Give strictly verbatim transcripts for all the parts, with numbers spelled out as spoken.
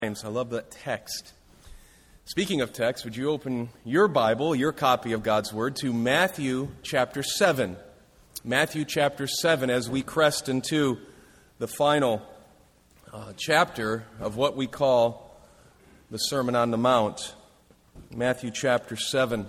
I love that text. Speaking of text, would you open your Bible, your copy of God's Word, to Matthew chapter seven. Matthew chapter seven, as we crest into the final uh, chapter of what we call the Sermon on the Mount. Matthew chapter seven.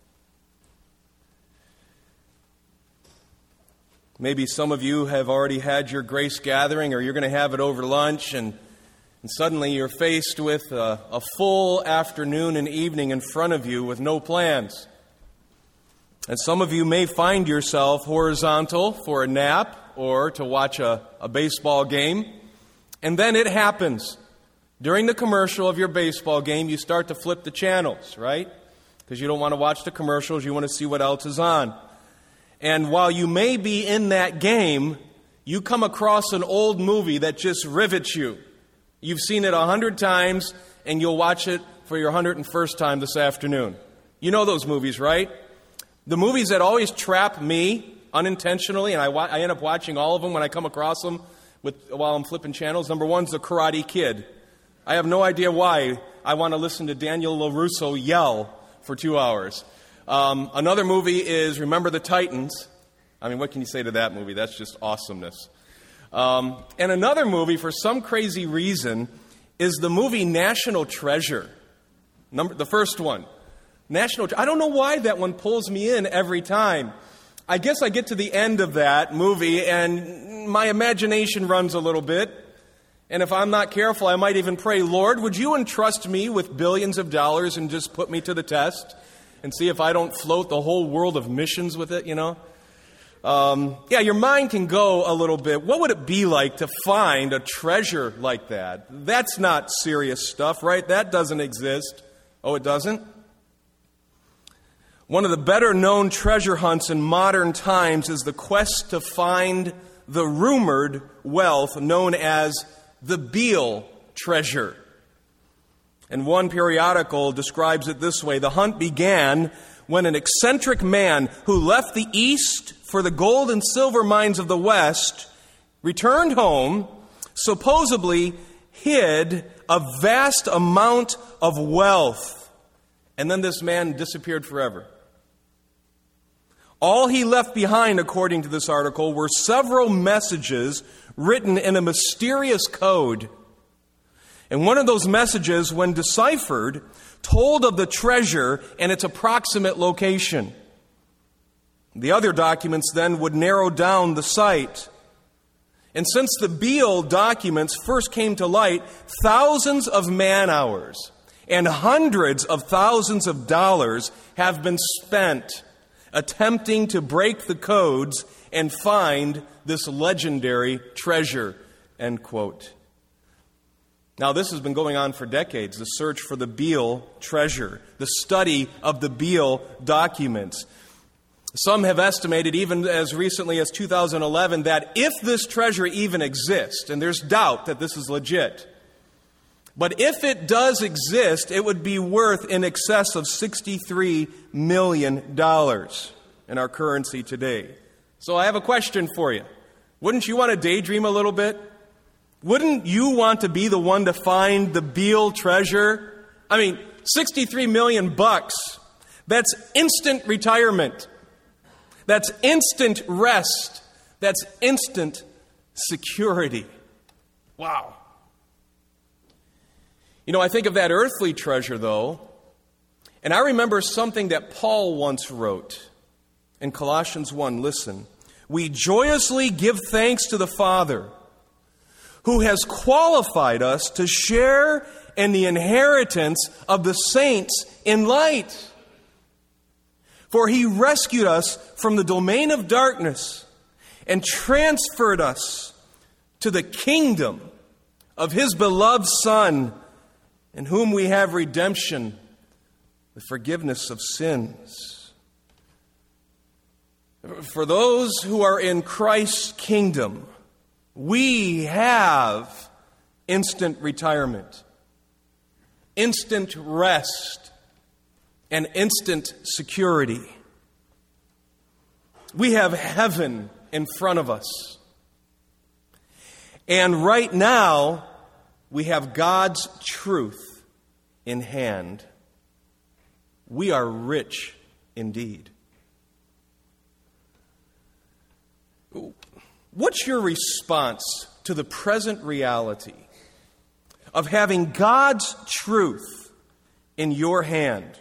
Maybe some of you have already had your grace gathering, or you're going to have it over lunch, and And suddenly you're faced with a, a full afternoon and evening in front of you with no plans. And some of you may find yourself horizontal for a nap or to watch a, a baseball game. And then it happens. During the commercial of your baseball game, you start to flip the channels, right? Because you don't want to watch the commercials, you want to see what else is on. And while you may be in that game, you come across an old movie that just rivets you. You've seen it a hundred times, and you'll watch it for your hundred and first time this afternoon. You know those movies, right? The movies that always trap me unintentionally, and I, wa- I end up watching all of them when I come across them with, while I'm flipping channels. Number one's The Karate Kid. I have no idea why I want to listen to Daniel LaRusso yell for two hours. Um, another movie is Remember the Titans. I mean, what can you say to that movie? That's just awesomeness. Um, and another movie, for some crazy reason, is the movie National Treasure. Number, the first one. National Tre- I don't know why that one pulls me in every time. I guess I get to the end of that movie and my imagination runs a little bit. And if I'm not careful, I might even pray, Lord, would you entrust me with billions of dollars and just put me to the test and see if I don't float the whole world of missions with it, you know? Um, yeah, your mind can go a little bit. What would it be like to find a treasure like that? That's not serious stuff, right? That doesn't exist. Oh, it doesn't? One of the better known treasure hunts in modern times is the quest to find the rumored wealth known as the Beale treasure. And one periodical describes it this way: the hunt began when an eccentric man who left the East for the gold and silver mines of the West returned home, supposedly hid a vast amount of wealth. And then this man disappeared forever. All he left behind, according to this article, were several messages written in a mysterious code. And one of those messages, when deciphered, told of the treasure and its approximate location. The other documents then would narrow down the site. And since the Beale documents first came to light, thousands of man-hours and hundreds of thousands of dollars have been spent attempting to break the codes and find this legendary treasure, end quote. Now, this has been going on for decades, the search for the Beale treasure, the study of the Beale documents. Some have estimated, even as recently as two thousand eleven, that if this treasure even exists, and there's doubt that this is legit, but if it does exist, it would be worth in excess of sixty-three million dollars in our currency today. So I have a question for you. Wouldn't you want to daydream a little bit? Wouldn't you want to be the one to find the Beale treasure? I mean, sixty-three million bucks. That's instant retirement. That's instant rest. That's instant security. Wow. You know, I think of that earthly treasure, though, and I remember something that Paul once wrote in Colossians one. Listen. We joyously give thanks to the Father, who has qualified us to share in the inheritance of the saints in light. For he rescued us from the domain of darkness and transferred us to the kingdom of his beloved Son, in whom we have redemption, the forgiveness of sins. For those who are in Christ's kingdom, we have instant retirement, instant rest, and instant security. We have heaven in front of us. And right now, we have God's truth in hand, we are rich indeed. What's your response to the present reality of having God's truth in your hand?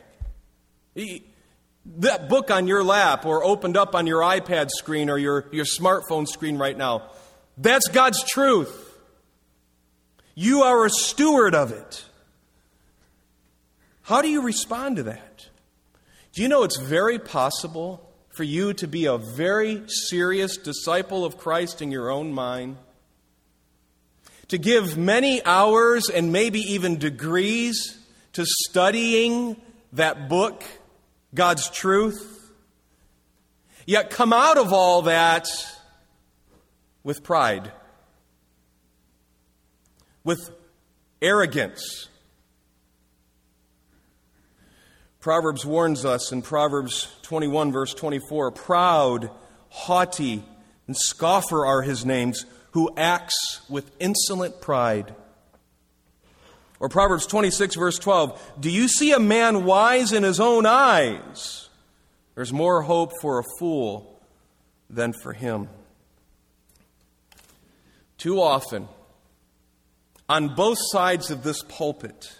That book on your lap or opened up on your iPad screen or your, your smartphone screen right now, that's God's truth. You are a steward of it. How do you respond to that? Do you know it's very possible for you to be a very serious disciple of Christ in your own mind? To give many hours and maybe even degrees to studying that book, God's truth, yet come out of all that with pride, with arrogance. Proverbs warns us in Proverbs twenty-one, verse twenty-four, proud, haughty, and scoffer are his names, who acts with insolent pride. Or Proverbs twenty-six, verse twelve, do you see a man wise in his own eyes? There's more hope for a fool than for him. Too often, on both sides of this pulpit,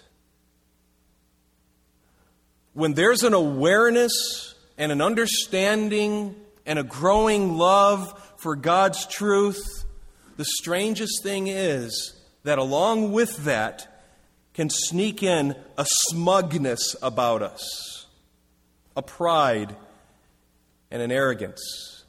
when there's an awareness and an understanding and a growing love for God's truth, the strangest thing is that along with that can sneak in a smugness about us, a pride and an arrogance.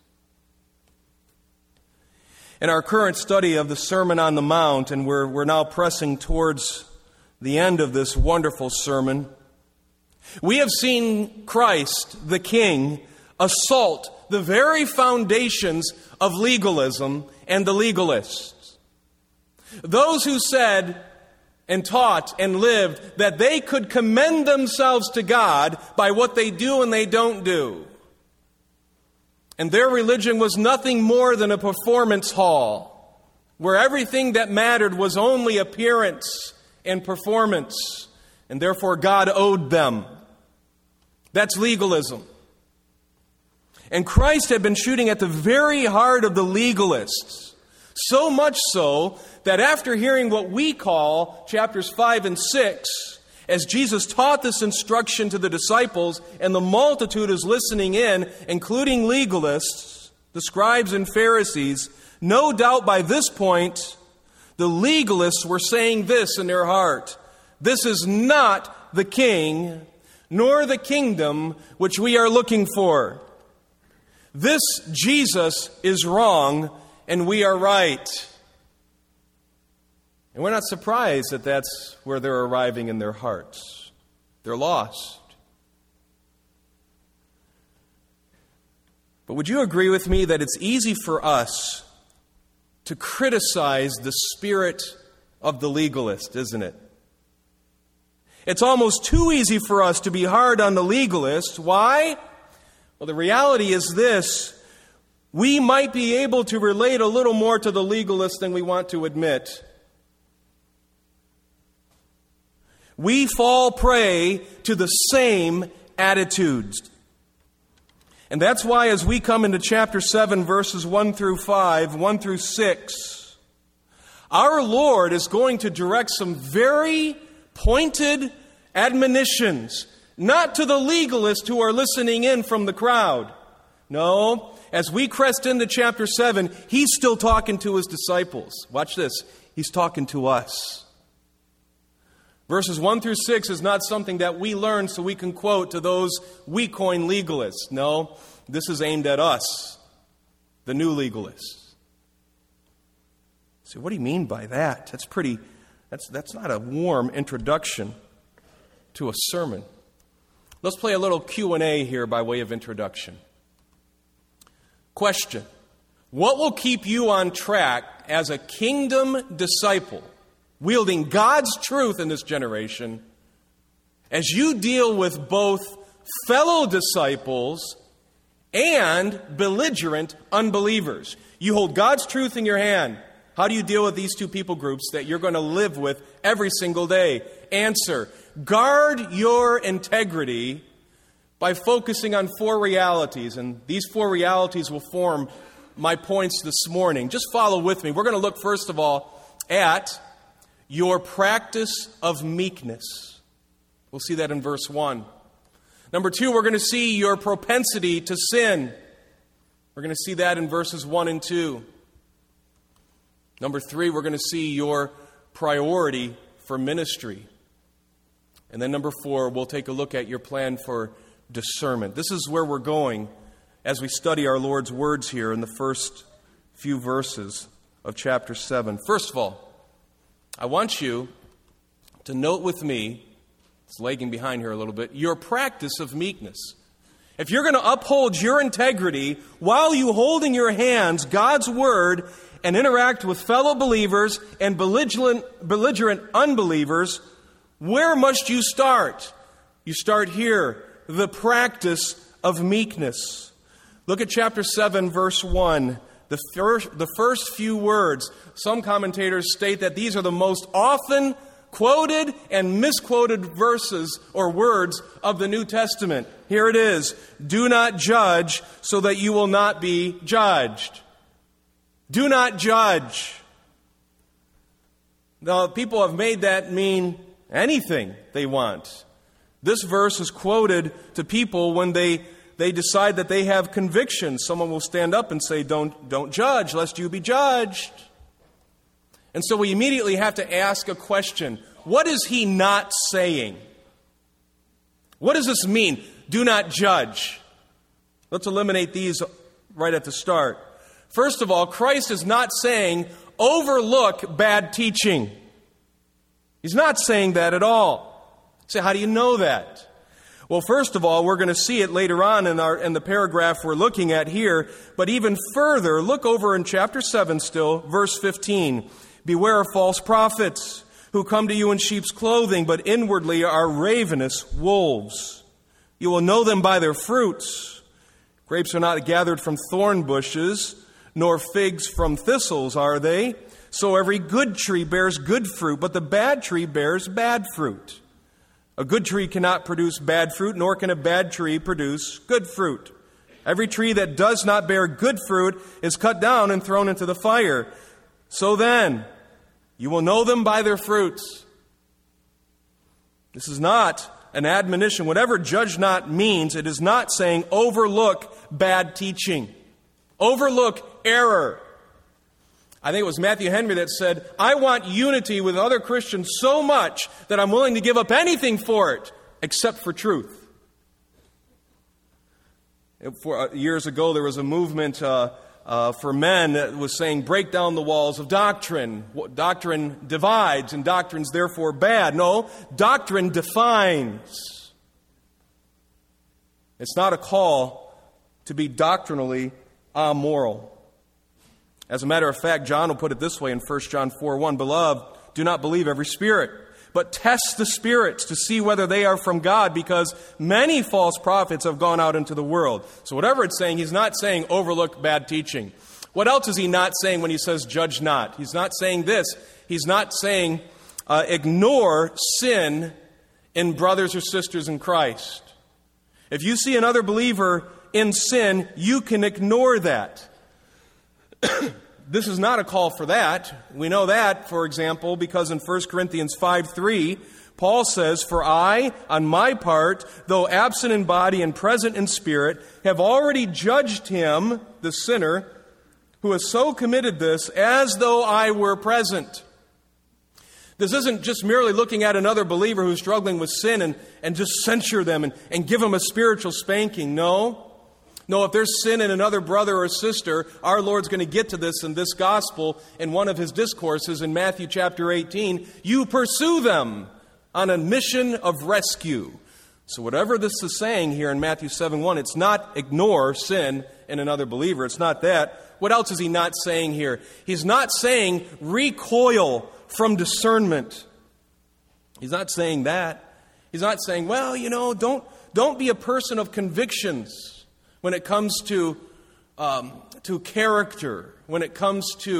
In our current study of the Sermon on the Mount, and we're, we're now pressing towards the end of this wonderful sermon, we have seen Christ, the King, assault the very foundations of legalism and the legalists. Those who said and taught and lived that they could commend themselves to God by what they do and they don't do. And their religion was nothing more than a performance hall, where everything that mattered was only appearance and performance, and therefore God owed them. That's legalism. And Christ had been shooting at the very heart of the legalists, so much so that after hearing what we call chapters five and six, as Jesus taught this instruction to the disciples and the multitude is listening in, including legalists, the scribes and Pharisees, no doubt by this point, the legalists were saying this in their heart: this is not the King, nor the kingdom which we are looking for. This Jesus is wrong, and we are right. And we're not surprised that that's where they're arriving in their hearts. They're lost. But would you agree with me that it's easy for us to criticize the spirit of the legalist, isn't it? It's almost too easy for us to be hard on the legalist. Why? Well, the reality is this: we might be able to relate a little more to the legalist than we want to admit. We fall prey to the same attitudes. And that's why as we come into chapter seven, verses one through five, one through six, our Lord is going to direct some very pointed admonitions, not to the legalists who are listening in from the crowd. No, as we crest into chapter seven, He's still talking to His disciples. Watch this. He's talking to us. Verses one through six is not something that we learn so we can quote to those we coin legalists. No, this is aimed at us, the new legalists. So what do you mean by that? That's pretty, that's, that's not a warm introduction to a sermon. Let's play a little Q and A here by way of introduction. Question: what will keep you on track as a kingdom disciple, wielding God's truth in this generation, as you deal with both fellow disciples and belligerent unbelievers? You hold God's truth in your hand. How do you deal with these two people groups that you're going to live with every single day? Answer: guard your integrity by focusing on four realities. And these four realities will form my points this morning. Just follow with me. We're going to look, first of all, at your practice of meekness. We'll see that in verse one. Number two, we're going to see your propensity to sin. We're going to see that in verses one and two. Number three, we're going to see your priority for ministry. And then number four, we'll take a look at your plan for discernment. This is where we're going as we study our Lord's words here in the first few verses of chapter seven. First of all, I want you to note with me, it's lagging behind here a little bit, your practice of meekness. If you're going to uphold your integrity while you hold in your hands God's Word and interact with fellow believers and belligerent, belligerent unbelievers, where must you start? You start here, the practice of meekness. Look at chapter seven, verse one. The first, the first few words, some commentators state that these are the most often quoted and misquoted verses or words of the New Testament. Here it is: do not judge so that you will not be judged. Do not judge. Now, people have made that mean anything they want. This verse is quoted to people when they They decide that they have convictions. Someone will stand up and say, don't, don't judge, lest you be judged. And so we immediately have to ask a question. What is he not saying? What does this mean? Do not judge. Let's eliminate these right at the start. First of all, Christ is not saying overlook bad teaching. He's not saying that at all. You say, how do you know that? Well, first of all, we're going to see it later on in our in the paragraph we're looking at here. But even further, look over in chapter seven still, verse fifteen. Beware of false prophets who come to you in sheep's clothing, but inwardly are ravenous wolves. You will know them by their fruits. Grapes are not gathered from thorn bushes, nor figs from thistles, are they? So every good tree bears good fruit, but the bad tree bears bad fruit. A good tree cannot produce bad fruit, nor can a bad tree produce good fruit. Every tree that does not bear good fruit is cut down and thrown into the fire. So then, you will know them by their fruits. This is not an admonition. Whatever judge not means, it is not saying overlook bad teaching. Overlook error. I think it was Matthew Henry that said, I want unity with other Christians so much that I'm willing to give up anything for it, except for truth. For, uh, years ago, there was a movement uh, uh, for men that was saying, break down the walls of doctrine. Doctrine divides, and doctrine's therefore bad. No, doctrine defines. It's not a call to be doctrinally amoral. As a matter of fact, John will put it this way in First John four one, Beloved, do not believe every spirit, but test the spirits to see whether they are from God, because many false prophets have gone out into the world. So whatever it's saying, he's not saying overlook bad teaching. What else is he not saying when he says judge not? He's not saying this. He's not saying uh, ignore sin in brothers or sisters in Christ. If you see another believer in sin, you can ignore that. This is not a call for that. We know that, for example, because in First Corinthians five three, Paul says, For I, on my part, though absent in body and present in spirit, have already judged him, the sinner, who has so committed this, as though I were present. This isn't just merely looking at another believer who's struggling with sin and, and just censure them and, and give them a spiritual spanking. No. No, if there's sin in another brother or sister, our Lord's going to get to this in this gospel in one of his discourses in Matthew chapter eighteen. You pursue them on a mission of rescue. So whatever this is saying here in Matthew seven one, it's not ignore sin in another believer. It's not that. What else is he not saying here? He's not saying recoil from discernment. He's not saying that. He's not saying, well, you know, don't, don't be a person of convictions when it comes to um, to character, when it comes to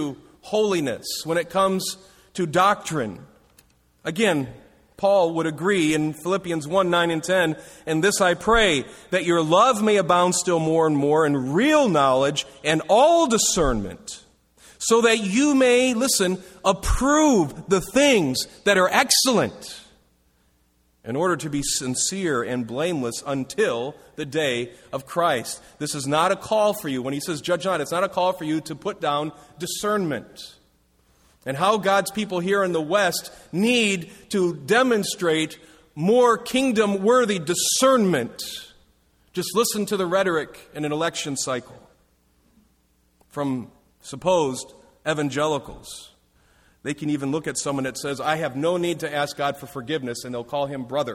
holiness, when it comes to doctrine. Again, Paul would agree in Philippians one, nine and ten, "And this I pray, that your love may abound still more and more in real knowledge and all discernment, so that you may," listen, "approve the things that are excellent, in order to be sincere and blameless until the day of Christ." This is not a call for you. When he says judge not, it's not a call for you to put down discernment. And how God's people here in the West need to demonstrate more kingdom-worthy discernment. Just listen to the rhetoric in an election cycle from supposed evangelicals. They can even look at someone that says, "I have no need to ask God for forgiveness," and they'll call him brother.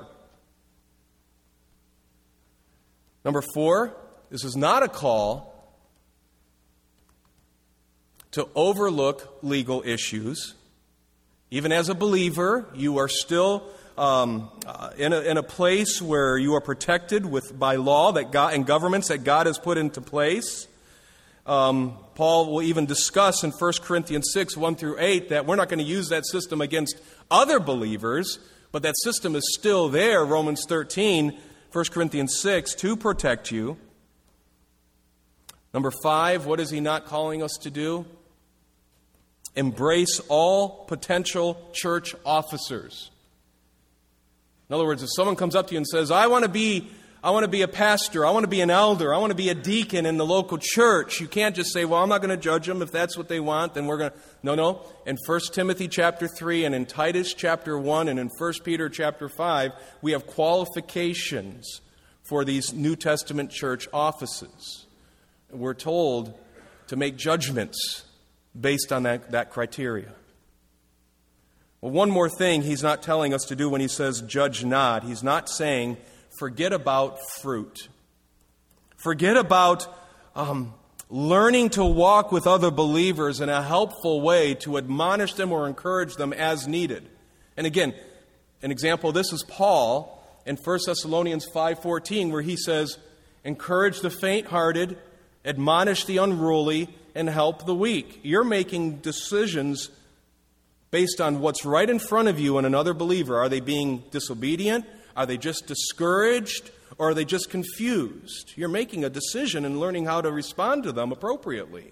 Number four, this is not a call to overlook legal issues. Even as a believer, you are still um, uh, in, a, in a place where you are protected with by law that God and governments that God has put into place. Um, Paul will even discuss in First Corinthians six, one through eight, that we're not going to use that system against other believers, but that system is still there, Romans thirteen, First Corinthians six, to protect you. Number five, what is he not calling us to do? Embrace all potential church officers. In other words, if someone comes up to you and says, I want to be I want to be a pastor, I want to be an elder, I want to be a deacon in the local church, you can't just say, well, I'm not going to judge them. If that's what they want, then we're going to... No, no. In First Timothy chapter three and in Titus chapter one and in First Peter chapter five, we have qualifications for these New Testament church offices. We're told to make judgments based on that, that criteria. Well, one more thing he's not telling us to do when he says judge not. He's not saying forget about fruit. Forget about um, learning to walk with other believers in a helpful way to admonish them or encourage them as needed. And again, an example of this is Paul in First Thessalonians five fourteen, where he says, encourage the faint-hearted, admonish the unruly, and help the weak. You're making decisions based on what's right in front of you and another believer. Are they being disobedient? Are they just discouraged? Or are they just confused? You're making a decision and learning how to respond to them appropriately.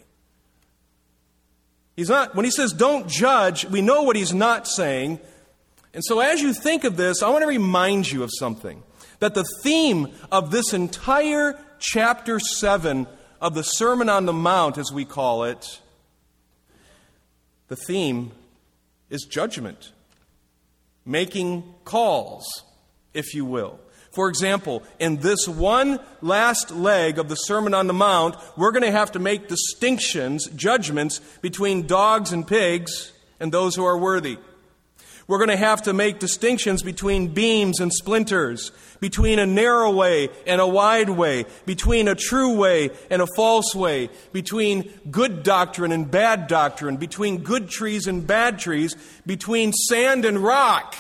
He's not, when he says don't judge, we know what he's not saying. And so as you think of this, I want to remind you of something. That the theme of this entire chapter seven of the Sermon on the Mount, as we call it, the theme is judgment. Making calls, if you will. For example, in this one last leg of the Sermon on the Mount, we're going to have to make distinctions, judgments, between dogs and pigs and those who are worthy. We're going to have to make distinctions between beams and splinters, between a narrow way and a wide way, between a true way and a false way, between good doctrine and bad doctrine, between good trees and bad trees, between sand and rock.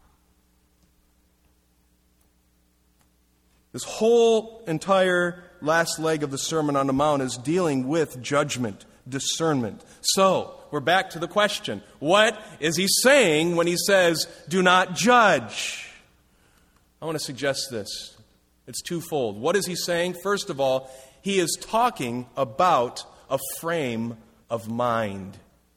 This whole entire last leg of the Sermon on the Mount is dealing with judgment, discernment. So, we're back to the question. What is he saying when he says, do not judge? I want to suggest this. It's twofold. What is he saying? First of all, he is talking about a frame of mind.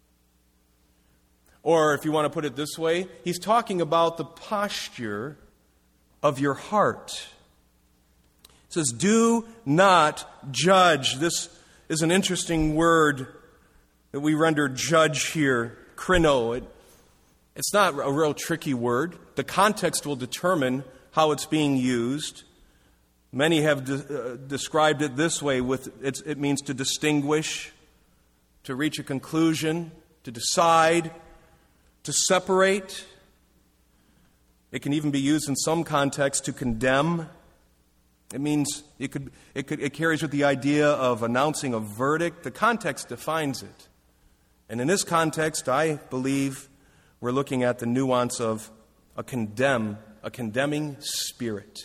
Or if you want to put it this way, he's talking about the posture of your heart. It says, do not judge. This is an interesting word that we render judge here, krino. It, it's not a real tricky word. The context will determine how it's being used. Many have de- uh, described it this way, with it's, it means to distinguish, to reach a conclusion, to decide, to separate. It can even be used in some contexts to condemn. It means it could it could it carries with the idea of announcing a verdict. The context defines it. And in this context, I believe we're looking at the nuance of a condemn, a condemning spirit.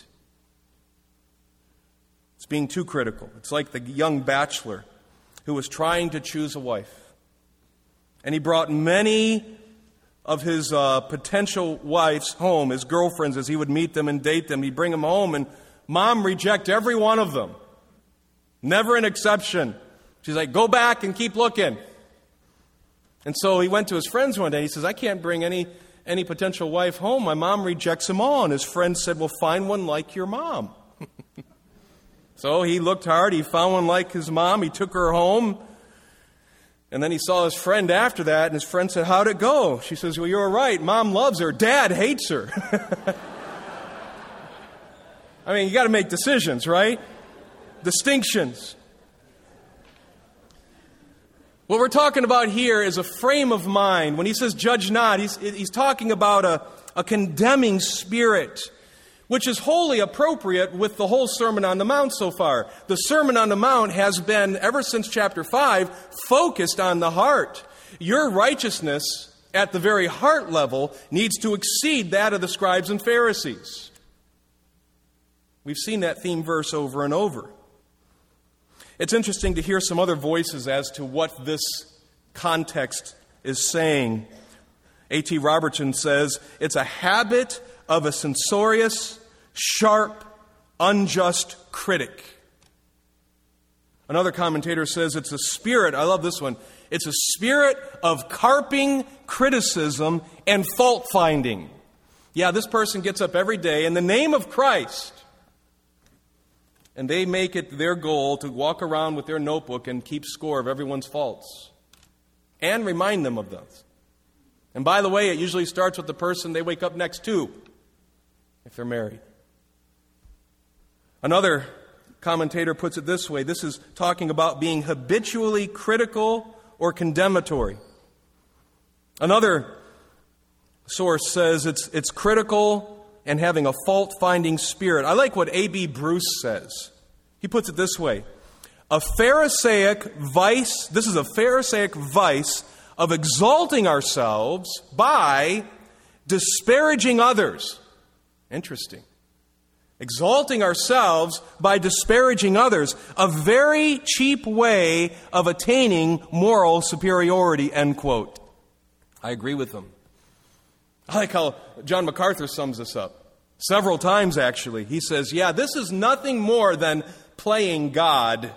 It's being too critical. It's like the young bachelor who was trying to choose a wife. And he brought many of his uh, potential wives home, his girlfriends, as he would meet them and date them. He'd bring them home, and Mom reject every one of them. Never an exception. She's like, go back and keep looking. And so he went to his friends one day. He says, I can't bring any, any potential wife home. My mom rejects them all. And his friends said, well, find one like your mom. So he looked hard. He found one like his mom. He took her home. And then he saw his friend after that, and his friend said, how'd it go? She says, well, you're right. Mom loves her. Dad hates her. I mean, you got to make decisions, right? Distinctions. What we're talking about here is a frame of mind. When he says judge not, he's, he's talking about a, a condemning spirit, which is wholly appropriate with the whole Sermon on the Mount so far. The Sermon on the Mount has been, ever since chapter five, focused on the heart. Your righteousness at the very heart level needs to exceed that of the scribes and Pharisees. We've seen that theme verse over and over. It's interesting to hear some other voices as to what this context is saying. A T Robertson says, it's a habit of a censorious, sharp, unjust critic. Another commentator says it's a spirit, I love this one, it's a spirit of carping criticism and fault-finding. Yeah, this person gets up every day in the name of Christ, and they make it their goal to walk around with their notebook and keep score of everyone's faults and remind them of those. And by the way, it usually starts with the person they wake up next to, if they're married. Another commentator puts it this way. This is talking about being habitually critical or condemnatory. Another source says it's, it's critical and having a fault-finding spirit. I like what A B Bruce says. He puts it this way. A Pharisaic vice, this is a Pharisaic vice of exalting ourselves by disparaging others. Interesting. Exalting ourselves by disparaging others. A very cheap way of attaining moral superiority, end quote. I agree with him. I like how John MacArthur sums this up. Several times, actually. He says, yeah, this is nothing more than playing God.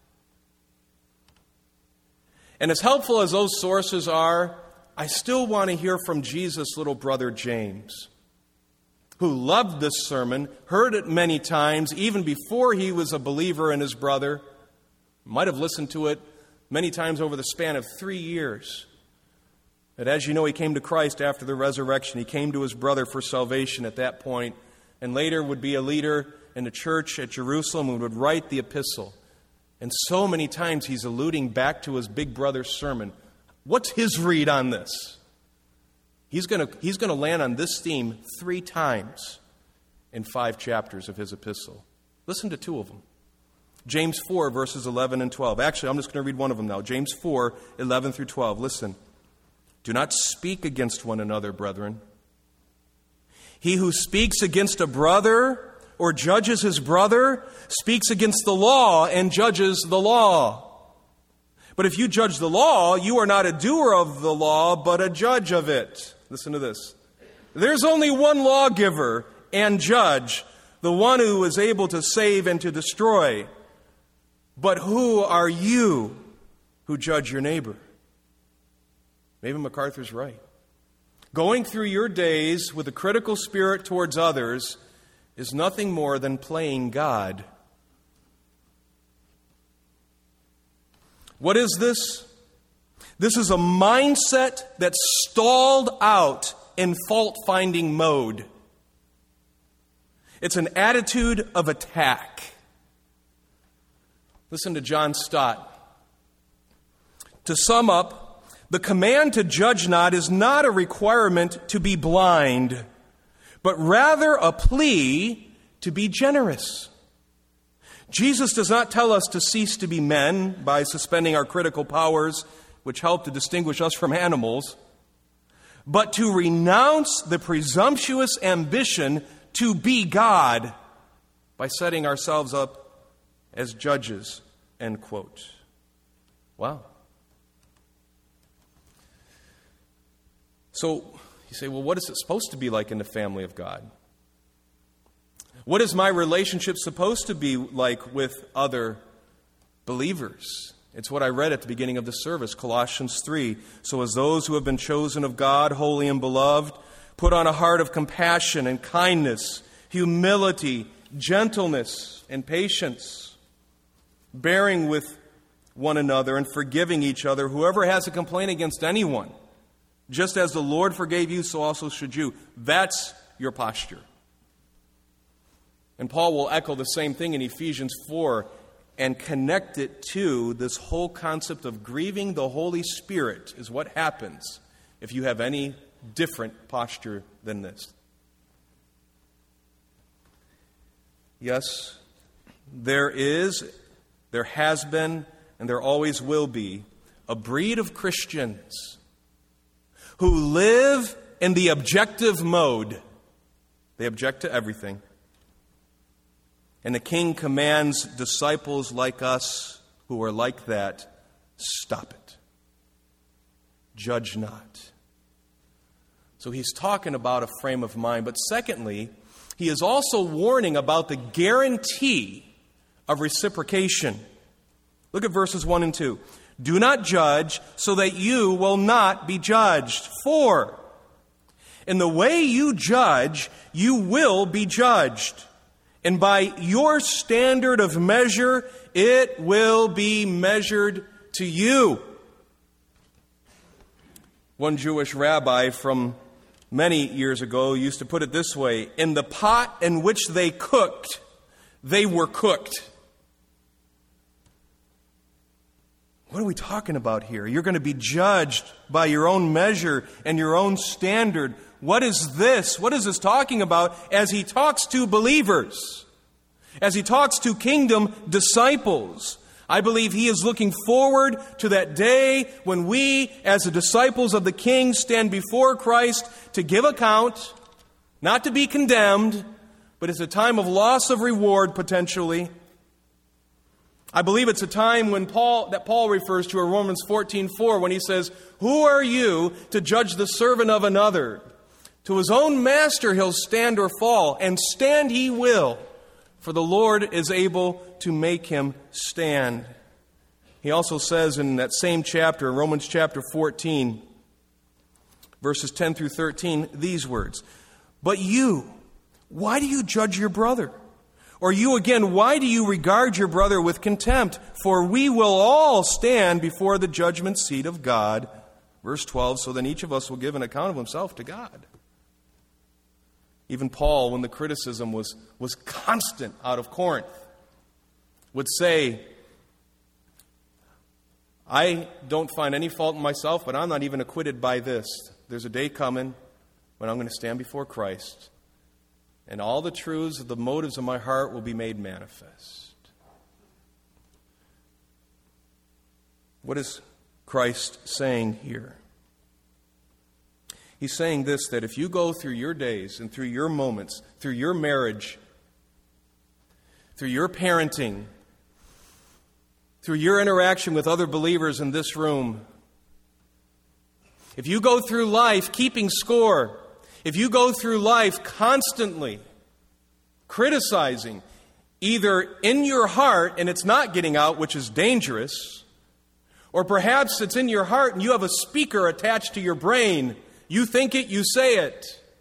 And as helpful as those sources are, I still want to hear from Jesus' little brother James, who loved this sermon, heard it many times, even before he was a believer in his brother, might have listened to it many times over the span of three years. But as you know, he came to Christ after the resurrection. He came to his brother for salvation at that point, and later would be a leader in the church at Jerusalem and would write the epistle. And so many times he's alluding back to his big brother's sermon. What's his read on this? He's going to he's going to land on this theme three times in five chapters of his epistle. Listen to two of them. James four, verses eleven and twelve. Actually, I'm just going to read one of them now. James four, eleven through twelve. Listen. Do not speak against one another, brethren. He who speaks against a brother or judges his brother speaks against the law and judges the law. But if you judge the law, you are not a doer of the law, but a judge of it. Listen to this. There's only one lawgiver and judge, the one who is able to save and to destroy. But who are you who judge your neighbor? Maybe MacArthur's right. Going through your days with a critical spirit towards others is nothing more than playing God. What is this? This is a mindset that's stalled out in fault-finding mode. It's an attitude of attack. Listen to John Stott. To sum up, the command to judge not is not a requirement to be blind, but rather a plea to be generous. Jesus does not tell us to cease to be men by suspending our critical powers, which help to distinguish us from animals, but to renounce the presumptuous ambition to be God by setting ourselves up as judges, end quote. Wow. So you say, well, what is it supposed to be like in the family of God? What is my relationship supposed to be like with other believers? It's what I read at the beginning of the service, Colossians three. So as those who have been chosen of God, holy and beloved, put on a heart of compassion and kindness, humility, gentleness, and patience, bearing with one another and forgiving each other. Whoever has a complaint against anyone, just as the Lord forgave you, so also should you. That's your posture. And Paul will echo the same thing in Ephesians four and connect it to this whole concept of grieving the Holy Spirit is what happens if you have any different posture than this. Yes, there is, there has been, and there always will be a breed of Christians who live in the objective mode. They object to everything. And the King commands disciples like us who are like that, stop it. Judge not. So he's talking about a frame of mind. But secondly, he is also warning about the guarantee of reciprocation. Look at verses one and two. Do not judge so that you will not be judged. For in the way you judge, you will be judged. And by your standard of measure, it will be measured to you. One Jewish rabbi from many years ago used to put it this way: in the pot in which they cooked, they were cooked. What are we talking about here? You're going to be judged by your own measure and your own standard. What is this? What is this talking about as he talks to believers? As he talks to kingdom disciples? I believe he is looking forward to that day when we, as the disciples of the King, stand before Christ to give account, not to be condemned, but it's a time of loss of reward potentially. I believe it's a time when Paul that Paul refers to in Romans fourteen four when he says, "Who are you to judge the servant of another? To his own master he'll stand or fall, and stand he will, for the Lord is able to make him stand." He also says in that same chapter, in Romans chapter fourteen, verses ten through thirteen, these words: "But you, why do you judge your brother? Or you again, why do you regard your brother with contempt? For we will all stand before the judgment seat of God." Verse twelve, "So then each of us will give an account of himself to God." Even Paul, when the criticism was, was constant out of Corinth, would say, "I don't find any fault in myself, but I'm not even acquitted by this. There's a day coming when I'm going to stand before Christ, and all the truths of the motives of my heart will be made manifest." What is Christ saying here? He's saying this, that if you go through your days and through your moments, through your marriage, through your parenting, through your interaction with other believers in this room, if you go through life keeping score, if you go through life constantly criticizing, either in your heart and it's not getting out, which is dangerous, or perhaps it's in your heart and you have a speaker attached to your brain, you think it, you say it.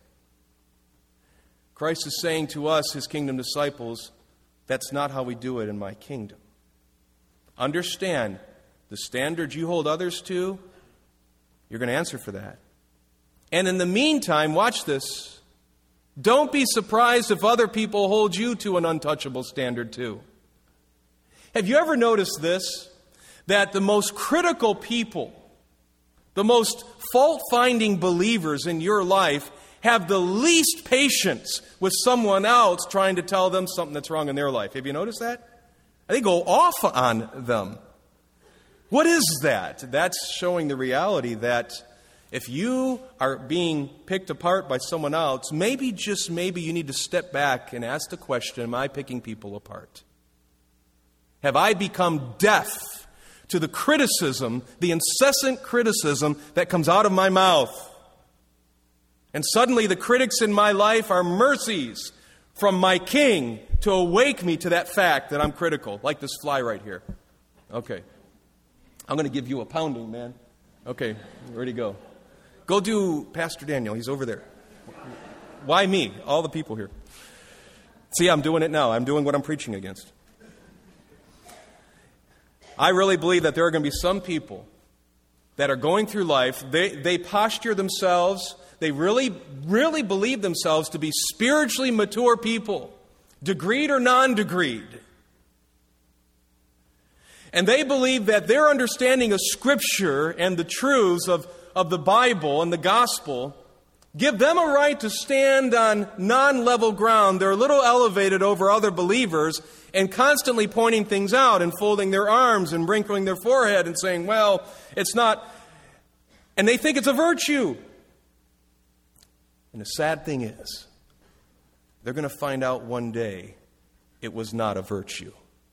Christ is saying to us, his kingdom disciples, that's not how we do it in my kingdom. Understand, the standards you hold others to, you're going to answer for that. And in the meantime, watch this. Don't be surprised if other people hold you to an untouchable standard too. Have you ever noticed this? That the most critical people, the most fault-finding believers in your life have the least patience with someone else trying to tell them something that's wrong in their life. Have you noticed that? They go off on them. What is that? That's showing the reality that if you are being picked apart by someone else, maybe, just maybe, you need to step back and ask the question, am I picking people apart? Have I become deaf to the criticism, the incessant criticism that comes out of my mouth? And suddenly the critics in my life are mercies from my King to awake me to that fact that I'm critical, like this fly right here. Okay. I'm going to give you a pounding, man. Okay, ready to go. Go do Pastor Daniel. He's over there. Why me? All the people here. See, I'm doing it now. I'm doing what I'm preaching against. I really believe that there are going to be some people that are going through life, they, they posture themselves, they really, really believe themselves to be spiritually mature people, degreed or non-degreed. And they believe that their understanding of Scripture and the truths of, of the Bible and the gospel give them a right to stand on non-level ground. They're a little elevated over other believers and constantly pointing things out and folding their arms and wrinkling their forehead and saying, well, it's not. And they think it's a virtue. And the sad thing is, they're going to find out one day it was not a virtue.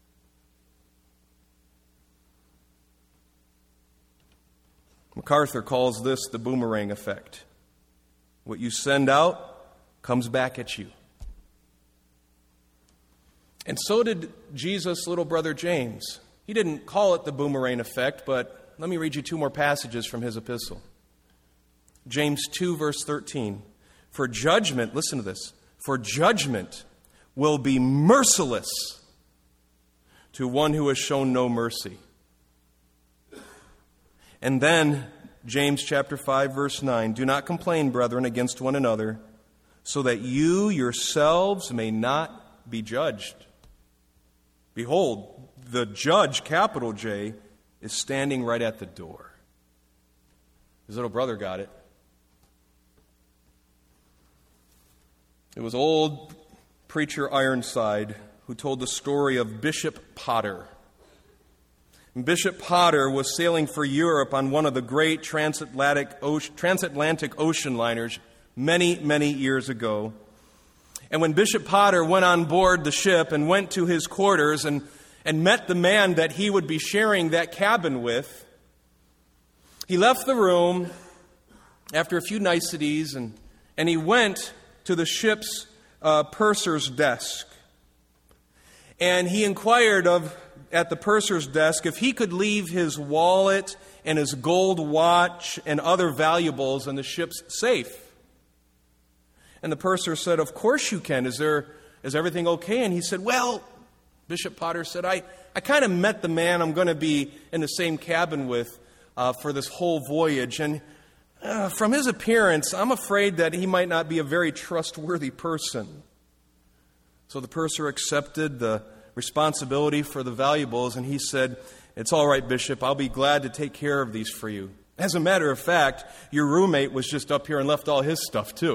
MacArthur calls this the boomerang effect. What you send out comes back at you. And so did Jesus' little brother James. He didn't call it the boomerang effect, but let me read you two more passages from his epistle. James two, verse thirteen. For judgment, listen to this, for judgment will be merciless to one who has shown no mercy. And then, James chapter five, verse nine, do not complain, brethren, against one another, so that you yourselves may not be judged. Behold, the judge, capital J, is standing right at the door. His little brother got it. It was old preacher Ironside who told the story of Bishop Potter. Bishop Potter was sailing for Europe on one of the great transatlantic ocean, transatlantic ocean liners many, many years ago. And when Bishop Potter went on board the ship and went to his quarters and, and met the man that he would be sharing that cabin with, he left the room after a few niceties and, and he went to the ship's uh, purser's desk. And he inquired of at the purser's desk if he could leave his wallet and his gold watch and other valuables in the ship's safe. And the purser said, of course you can. Is there is everything okay? And he said, well, Bishop Potter said, I, I kind of met the man I'm going to be in the same cabin with uh, for this whole voyage. And uh, from his appearance, I'm afraid that he might not be a very trustworthy person. So the purser accepted the responsibility for the valuables, and he said, it's all right, Bishop, I'll be glad to take care of these for you. As a matter of fact, your roommate was just up here and left all his stuff too.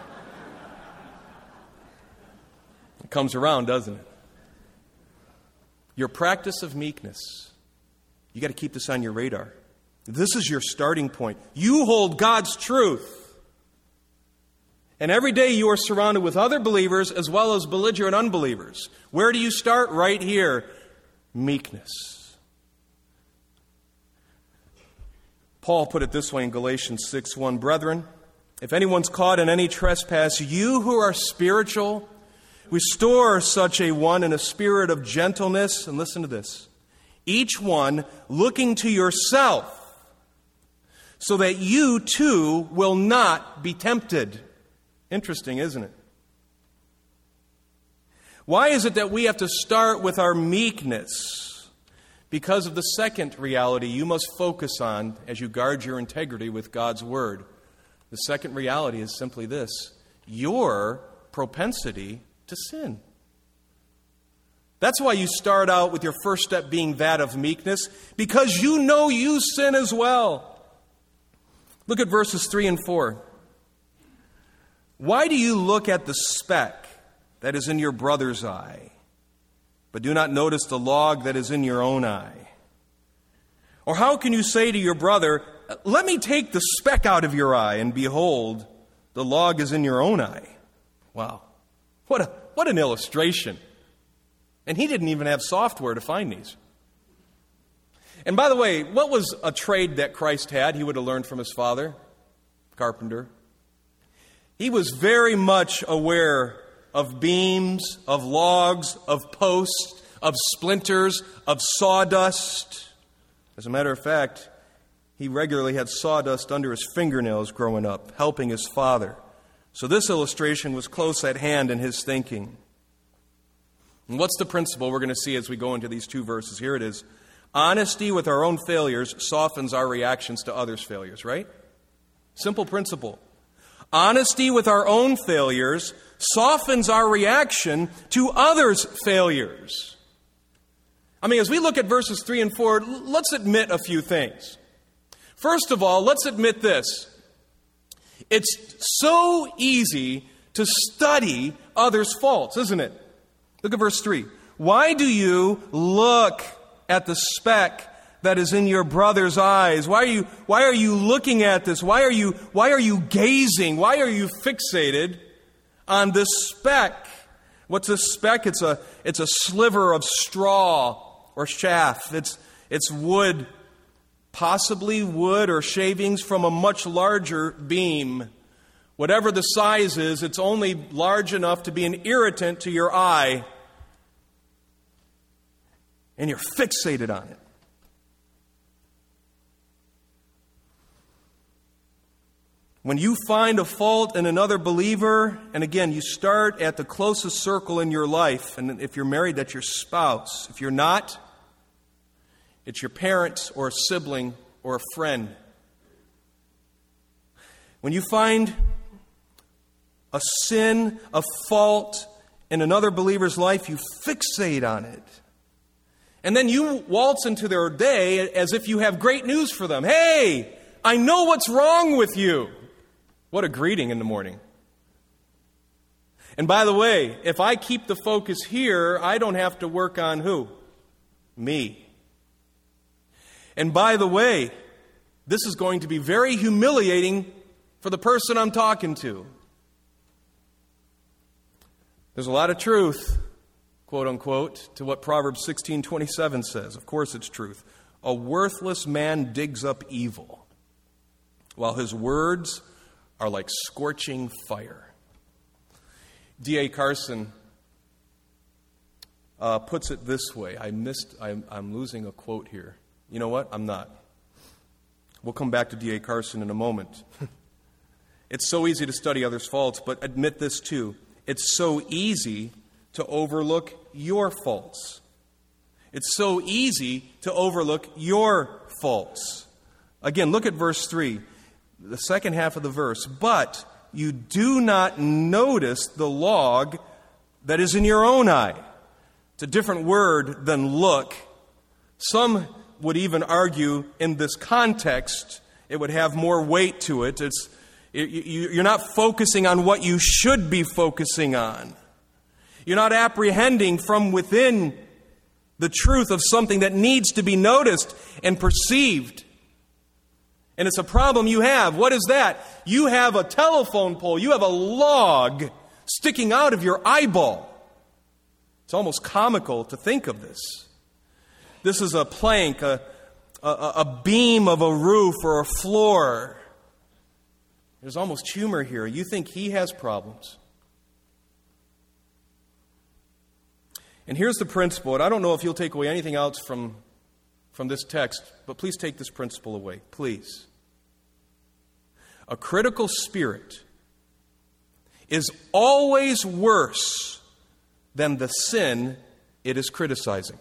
It comes around, doesn't it? Your practice of meekness, you got to keep this on your radar. This is your starting point. You hold God's truth. And every day you are surrounded with other believers as well as belligerent unbelievers. Where do you start? Right here. Meekness. Paul put it this way in Galatians six one, brethren, if anyone's caught in any trespass, you who are spiritual, restore such a one in a spirit of gentleness. And listen to this. Each one looking to yourself, so that you too will not be tempted. Interesting, isn't it? Why is it that we have to start with our meekness? Because of the second reality you must focus on as you guard your integrity with God's Word. The second reality is simply this: your propensity to sin. That's why you start out with your first step being that of meekness, because you know you sin as well. Look at verses three and four. Why do you look at the speck that is in your brother's eye, but do not notice the log that is in your own eye? Or how can you say to your brother, let me take the speck out of your eye, and behold, the log is in your own eye? Wow. What a, what an illustration. And he didn't even have software to find these. And by the way, what was a trade that Christ had he would have learned from his father? Carpenter. He was very much aware of beams, of logs, of posts, of splinters, of sawdust. As a matter of fact, he regularly had sawdust under his fingernails growing up, helping his father. So this illustration was close at hand in his thinking. And what's the principle we're going to see as we go into these two verses? Here it is. Honesty with our own failures softens our reactions to others' failures, right? Simple principle. Honesty with our own failures softens our reaction to others' failures. I mean, as we look at verses three and four, let's admit a few things. First of all, let's admit this. It's so easy to study others' faults, isn't it? Look at verse three. Why do you look at the speck that is in your brother's eyes? Why are you, why are you looking at this? Why are you, why are you gazing? Why are you fixated on this speck? What's a speck? It's a, it's a sliver of straw or chaff. It's, it's wood, possibly wood or shavings from a much larger beam. Whatever the size is, it's only large enough to be an irritant to your eye. And you're fixated on it. When you find a fault in another believer, and again, you start at the closest circle in your life, and if you're married, that's your spouse. If you're not, it's your parents or a sibling or a friend. When you find a sin, a fault in another believer's life, you fixate on it. And then you waltz into their day as if you have great news for them. Hey, I know what's wrong with you. What a greeting in the morning. And by the way, if I keep the focus here, I don't have to work on who? Me. And by the way, this is going to be very humiliating for the person I'm talking to. There's a lot of truth, quote unquote, to what Proverbs sixteen twenty-seven says. Of course it's truth. A worthless man digs up evil, while his words are like scorching fire. D A Carson uh, puts it this way. I missed, I'm, I'm losing a quote here. You know what? I'm not. We'll come back to D A Carson in a moment. It's so easy to study others' faults, but admit this too. It's so easy to overlook your faults. It's so easy to overlook your faults. Again, look at verse three. The second half of the verse. But you do not notice the log that is in your own eye. It's a different word than look. Some would even argue in this context it would have more weight to it. It's, you're not focusing on what you should be focusing on. You're not apprehending from within the truth of something that needs to be noticed and perceived. And it's a problem you have. What is that? You have a telephone pole. You have a log sticking out of your eyeball. It's almost comical to think of this. This is a plank, a, a, a beam of a roof or a floor. There's almost humor here. You think he has problems. And here's the principle, and I don't know if you'll take away anything else from, from this text, but please take this principle away, please. A critical spirit is always worse than the sin it is criticizing.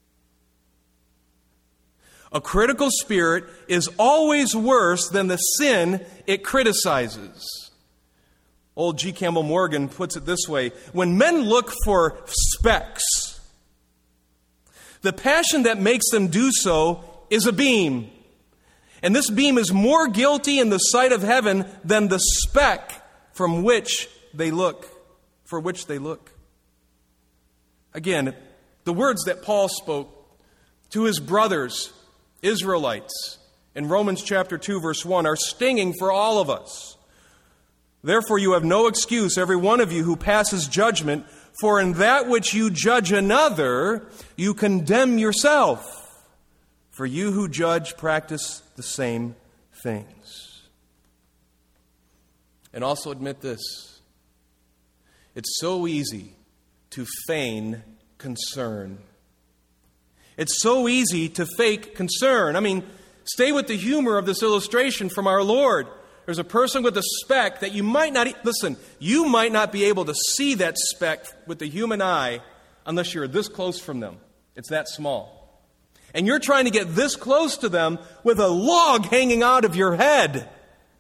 A critical spirit is always worse than the sin it criticizes. Old G. Campbell Morgan puts it this way: when men look for specks, the passion that makes them do so is a beam. And this beam is more guilty in the sight of heaven than the speck from which they look, for which they look. Again, the words that Paul spoke to his brothers, Israelites, in Romans chapter two, verse one, are stinging for all of us. Therefore you have no excuse, every one of you who passes judgment, for in that which you judge another, you condemn yourself. For you who judge practice the same things. And also admit this. It's so easy to feign concern. It's so easy to fake concern. I mean, stay with the humor of this illustration from our Lord. There's a person with a speck that you might not, listen, you might not be able to see that speck with the human eye unless you're this close from them. It's that small. And you're trying to get this close to them with a log hanging out of your head.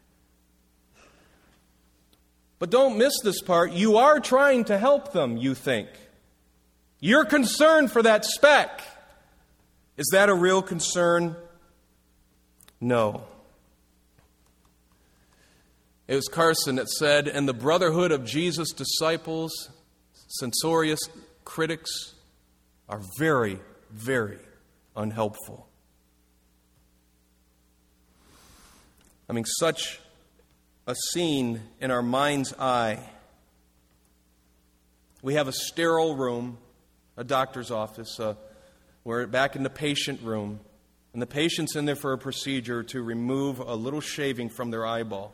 But don't miss this part. You are trying to help them, you think. You're concerned for that speck. Is that a real concern? No. It was Carson that said, "And the brotherhood of Jesus' disciples, censorious critics, are very, very unhelpful." I mean, such a scene in our mind's eye. We have a sterile room, a doctor's office. Uh, we're back in the patient room, and the patient's in there for a procedure to remove a little shaving from their eyeball.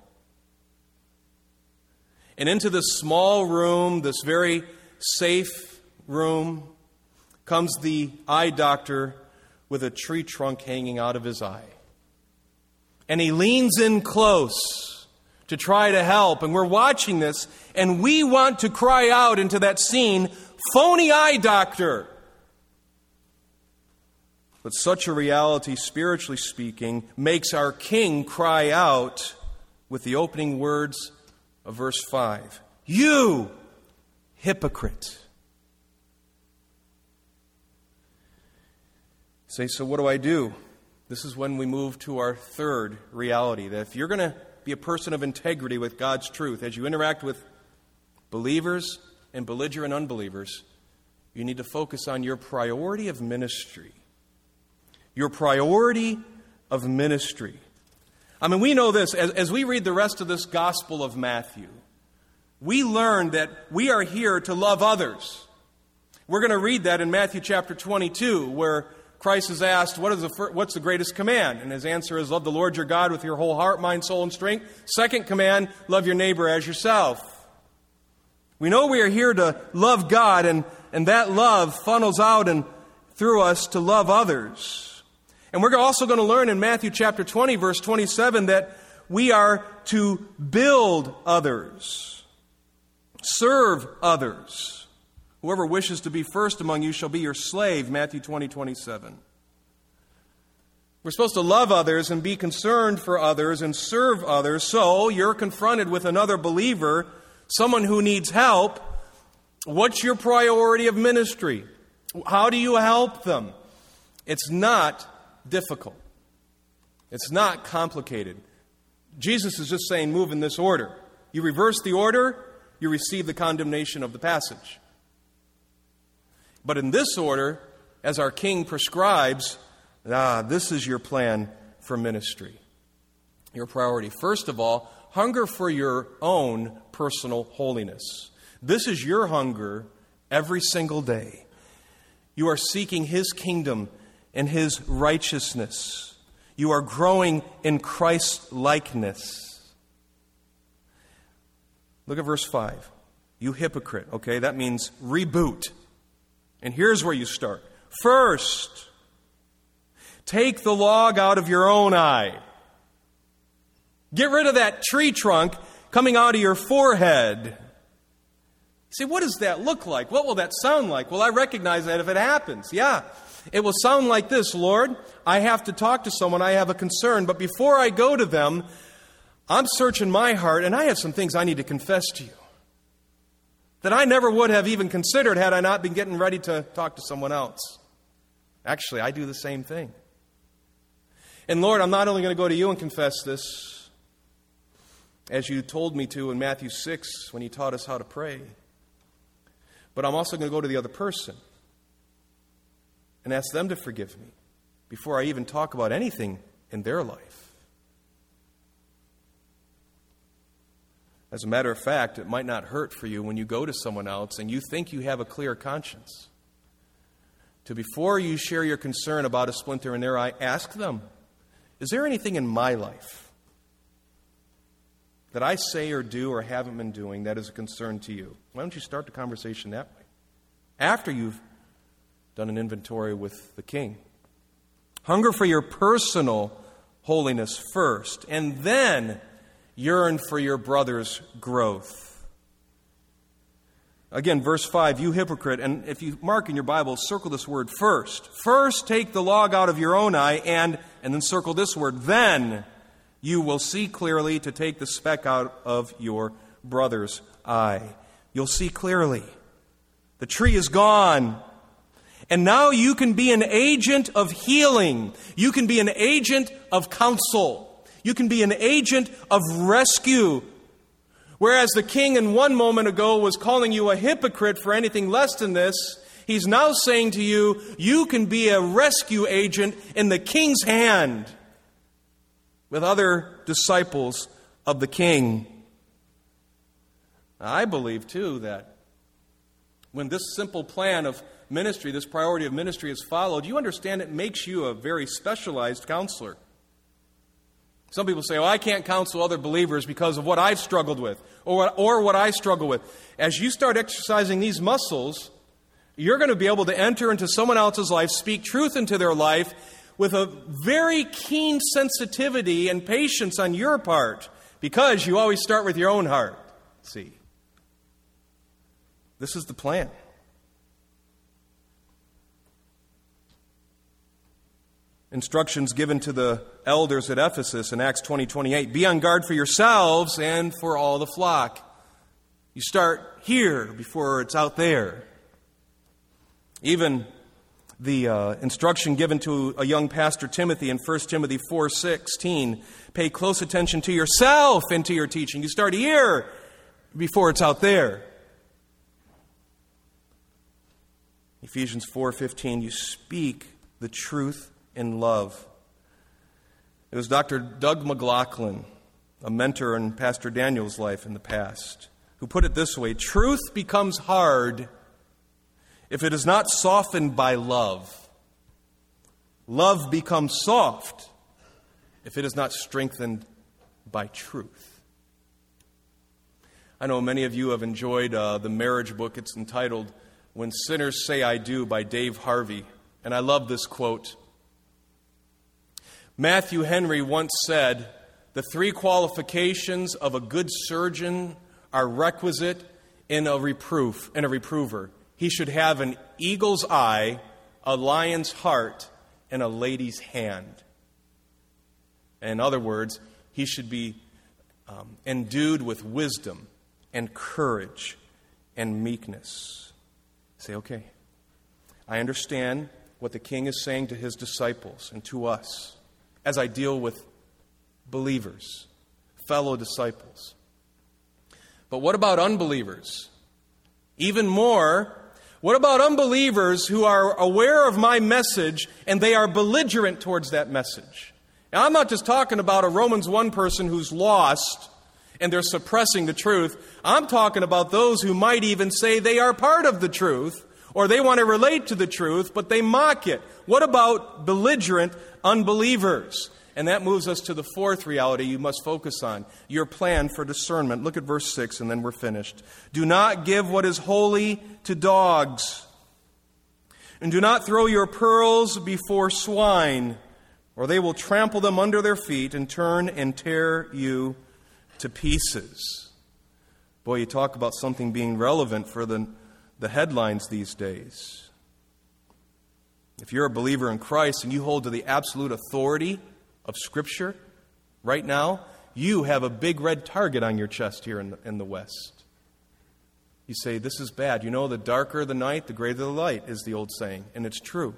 And into this small room, this very safe room, comes the eye doctor with a tree trunk hanging out of his eye. And he leans in close to try to help. And we're watching this, and we want to cry out into that scene, "Phony eye doctor!" But such a reality, spiritually speaking, makes our King cry out with the opening words of verse five. "You hypocrite." Say, so what do I do? This is when we move to our third reality, that if you're going to be a person of integrity with God's truth, as you interact with believers and belligerent unbelievers, you need to focus on your priority of ministry. Your priority of ministry. I mean, we know this. As, as we read the rest of this Gospel of Matthew, we learn that we are here to love others. We're going to read that in Matthew chapter twenty-two, where Christ is asked, what is the fir- what's the greatest command? And his answer is, love the Lord your God with your whole heart, mind, soul, and strength. Second command, love your neighbor as yourself. We know we are here to love God, and, and that love funnels out and through us to love others. And we're also going to learn in Matthew chapter twenty, verse twenty-seven, that we are to build others, serve others. Whoever wishes to be first among you shall be your slave, Matthew twenty, twenty-seven. We're supposed to love others and be concerned for others and serve others. So you're confronted with another believer, someone who needs help. What's your priority of ministry? How do you help them? It's not difficult. It's not complicated. Jesus is just saying, move in this order. You reverse the order, you receive the condemnation of the passage. But in this order, as our King prescribes, ah, this is your plan for ministry. Your priority. First of all, hunger for your own personal holiness. This is your hunger every single day. You are seeking His kingdom and His righteousness. You are growing in Christ's likeness. Look at verse five. You hypocrite. Okay, that means reboot. And here's where you start. First, take the log out of your own eye. Get rid of that tree trunk coming out of your forehead. See, what does that look like? What will that sound like? Well, I recognize that if it happens. Yeah. It will sound like this, Lord, I have to talk to someone, I have a concern, but before I go to them, I'm searching my heart, and I have some things I need to confess to you that I never would have even considered had I not been getting ready to talk to someone else. Actually, I do the same thing. And Lord, I'm not only going to go to you and confess this, as you told me to in Matthew six when you taught us how to pray, but I'm also going to go to the other person and ask them to forgive me before I even talk about anything in their life. As a matter of fact, it might not hurt for you when you go to someone else and you think you have a clear conscience, to before you share your concern about a splinter in their eye, ask them, is there anything in my life? that I say or do or haven't been doing that is a concern to you? Why don't you start the conversation that way? After you've done an inventory with the King. Hunger for your personal holiness first, and then yearn for your brother's growth. Again, verse five, you hypocrite, and if you mark in your Bible, circle this word first. First take the log out of your own eye, and, and then circle this word, then you will see clearly to take the speck out of your brother's eye. You'll see clearly. The tree is gone. And now you can be an agent of healing. You can be an agent of counsel. You can be an agent of rescue. Whereas the king in one moment ago was calling you a hypocrite for anything less than this, he's now saying to you, you can be a rescue agent in the king's hand with other disciples of the king. I believe, too, that when this simple plan of ministry, this priority of ministry is followed, you understand it makes you a very specialized counselor. Some people say, oh, I can't counsel other believers because of what I've struggled with or, or what I struggle with. As you start exercising these muscles, you're going to be able to enter into someone else's life, speak truth into their life with a very keen sensitivity and patience on your part, because you always start with your own heart. See, this is the plan. Instructions given to the elders at Ephesus in Acts twenty twenty-eight. Be on guard for yourselves and for all the flock. You start here before it's out there. Even the uh, instruction given to a young pastor, Timothy, in First Timothy four sixteen. Pay close attention to yourself and to your teaching. You start here before it's out there. Ephesians four fifteen. You speak the truth in love. It was Doctor Doug McLaughlin, a mentor in Pastor Daniel's life in the past, who put it this way: truth becomes hard if it is not softened by love. Love becomes soft if it is not strengthened by truth. I know many of you have enjoyed uh, the marriage book. It's entitled When Sinners Say I Do by Dave Harvey. And I love this quote. Matthew Henry once said, the three qualifications of a good surgeon are requisite in a reproof, in a reprover. He should have an eagle's eye, a lion's heart, and a lady's hand. In other words, he should be um, endued with wisdom and courage and meekness. Say, okay, I understand what the king is saying to his disciples and to us as I deal with believers, fellow disciples. But what about unbelievers? Even more, what about unbelievers who are aware of my message and they are belligerent towards that message? Now, I'm not just talking about a Romans one person who's lost and they're suppressing the truth. I'm talking about those who might even say they are part of the truth or they want to relate to the truth, but they mock it. What about belligerent unbelievers? And that moves us to the fourth reality you must focus on, your plan for discernment. Look at verse six and then we're finished. Do not give what is holy to dogs, and do not throw your pearls before swine, or they will trample them under their feet and turn and tear you to pieces. Boy, you talk about something being relevant for the, the headlines these days. If you're a believer in Christ and you hold to the absolute authority of Scripture right now, you have a big red target on your chest here in the, in the West. You say, this is bad. You know, the darker the night, the greater the light, is the old saying, and it's true.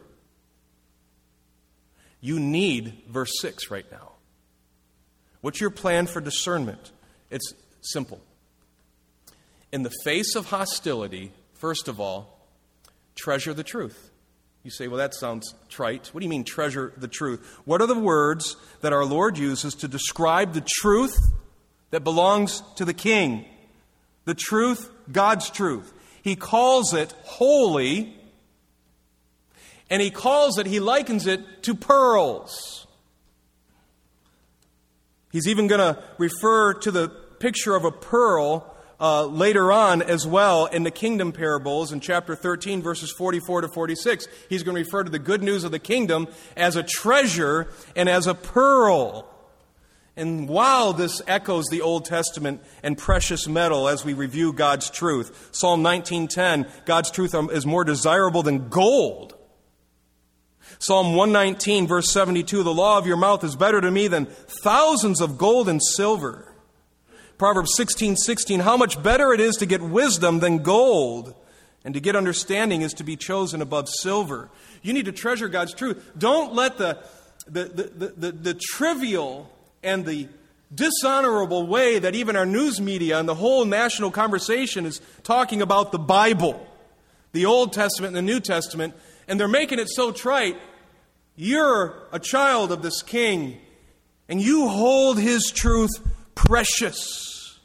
You need verse six right now. What's your plan for discernment? It's simple. In the face of hostility, first of all, treasure the truth. You say, well, that sounds trite. What do you mean, treasure the truth? What are the words that our Lord uses to describe the truth that belongs to the King? The truth, God's truth. He calls it holy, and he calls it, he likens it to pearls. He's even going to refer to the picture of a pearl uh, later on as well in the kingdom parables in chapter thirteen, verses forty-four to forty-six. He's going to refer to the good news of the kingdom as a treasure and as a pearl. And wow, this echoes the Old Testament and precious metal as we review God's truth. Psalm nineteen ten, God's truth is more desirable than gold. Psalm one nineteen, verse seventy-two, the law of your mouth is better to me than thousands of gold and silver. Proverbs sixteen sixteen, how much better it is to get wisdom than gold, and to get understanding is to be chosen above silver. You need to treasure God's truth. Don't let the, the, the, the, the, the trivial and the dishonorable way that even our news media and the whole national conversation is talking about the Bible, the Old Testament and the New Testament, and they're making it so trite. You're a child of this King, and you hold His truth precious.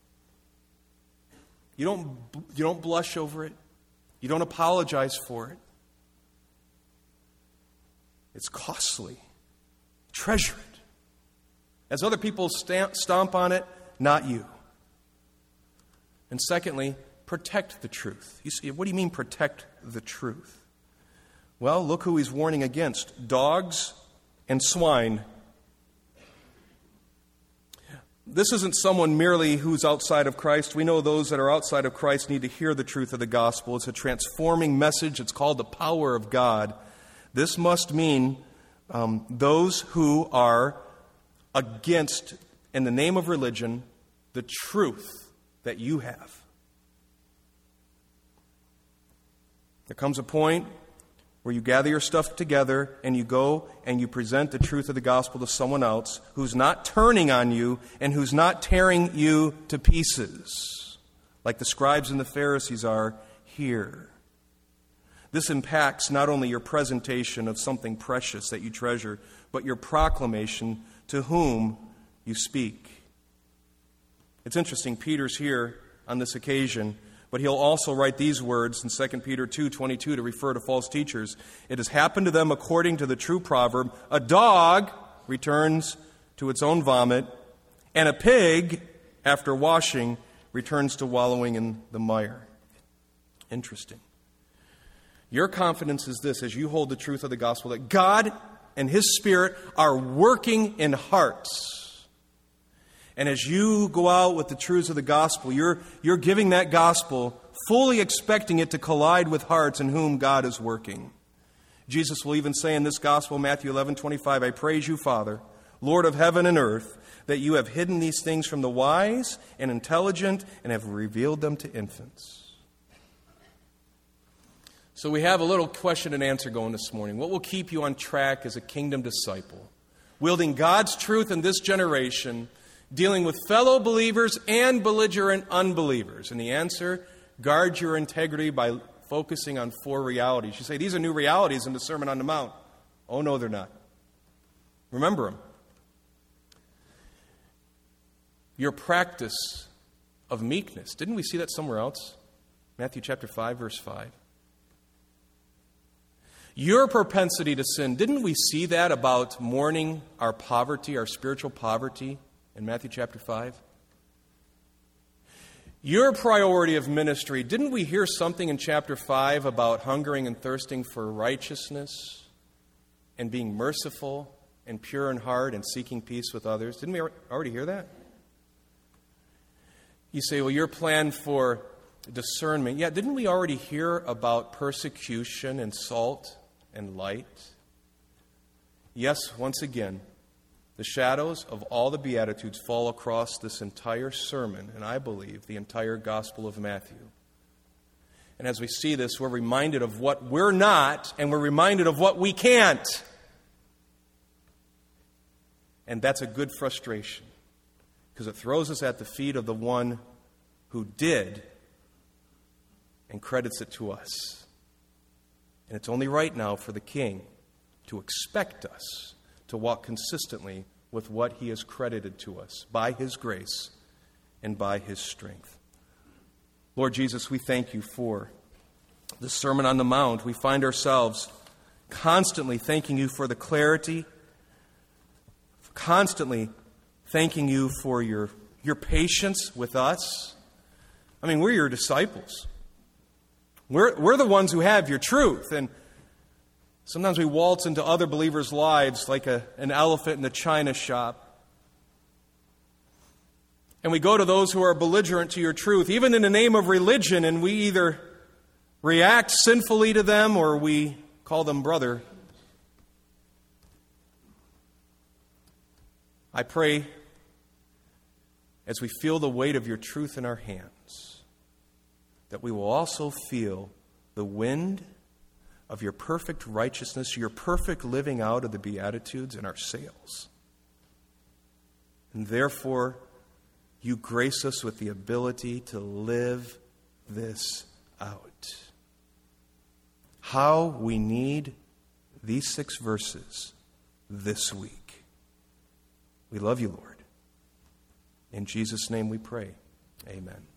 You don't, you don't blush over it. You don't apologize for it. It's costly. Treasure it. As other people stamp, stomp on it, not you. And secondly, protect the truth. You see, what do you mean protect the truth? Well, look who he's warning against. Dogs and swine. This isn't someone merely who's outside of Christ. We know those that are outside of Christ need to hear the truth of the gospel. It's a transforming message. It's called the power of God. This must mean um, those who are against, in the name of religion, the truth that you have. There comes a point where you gather your stuff together and you go and you present the truth of the gospel to someone else who's not turning on you and who's not tearing you to pieces, like the scribes and the Pharisees are here. This impacts not only your presentation of something precious that you treasure, but your proclamation to whom you speak. It's interesting, Peter's here on this occasion, but he'll also write these words in Second Peter two twenty-two to refer to false teachers. It has happened to them according to the true proverb, a dog returns to its own vomit, and a pig, after washing, returns to wallowing in the mire. Interesting. Your confidence is this, as you hold the truth of the gospel, that God and His Spirit are working in hearts. And as you go out with the truths of the gospel, you're, you're giving that gospel, fully expecting it to collide with hearts in whom God is working. Jesus will even say in this gospel, Matthew eleven twenty-five, I praise you, Father, Lord of heaven and earth, that you have hidden these things from the wise and intelligent and have revealed them to infants. So we have a little question and answer going this morning. What will keep you on track as a kingdom disciple? Wielding God's truth in this generation, dealing with fellow believers and belligerent unbelievers. And the answer, guard your integrity by focusing on four realities. You say, these are new realities in the Sermon on the Mount. Oh, no, they're not. Remember them. Your practice of meekness. Didn't we see that somewhere else? Matthew chapter five, verse five. Your propensity to sin. Didn't we see that about mourning our poverty, our spiritual poverty in Matthew chapter five? Your priority of ministry. Didn't we hear something in chapter five about hungering and thirsting for righteousness and being merciful and pure in heart and seeking peace with others? Didn't we already hear that? You say, well, your plan for discernment. Yeah, didn't we already hear about persecution and salt and light? Yes, once again, the shadows of all the Beatitudes fall across this entire sermon, and I believe the entire Gospel of Matthew. And as we see this, we're reminded of what we're not, and we're reminded of what we can't. And that's a good frustration, because it throws us at the feet of the one who did and credits it to us. And it's only right now for the King to expect us to walk consistently with what He has credited to us by His grace and by His strength. Lord Jesus, we thank You for the Sermon on the Mount. We find ourselves constantly thanking You for the clarity, constantly thanking You for Your your patience with us. I mean, we're your disciples. We're, we're the ones who have your truth. And sometimes we waltz into other believers' lives like a, an elephant in a china shop. And we go to those who are belligerent to your truth, even in the name of religion, and we either react sinfully to them or we call them brother. I pray, as we feel the weight of your truth in our hands, that we will also feel the wind of your perfect righteousness, your perfect living out of the Beatitudes in our sails. And therefore, you grace us with the ability to live this out. How we need these six verses this week. We love you, Lord. In Jesus' name we pray. Amen.